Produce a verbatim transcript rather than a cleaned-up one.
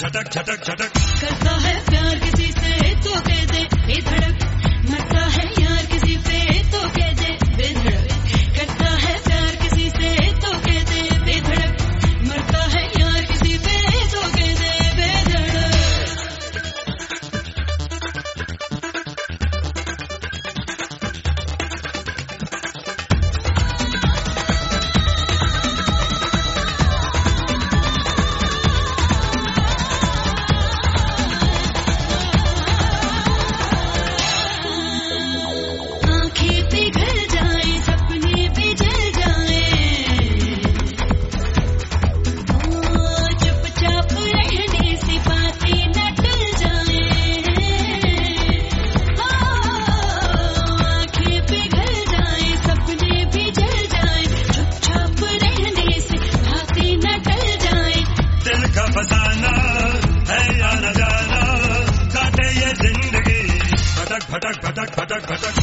झटक झटक झटक करता है प्यार किसी से तो कह दे बेधड़क, मरता है यार किसी पे तो कह दे बेधड़क, करता है प्यार किसी से तो कह दे बेधड़क, मरता है यार किसी पे तो कह दे बेधड़क। फसाना है या न जाना, काटे ये जिंदगी भटक भटक भटक भटक भटक।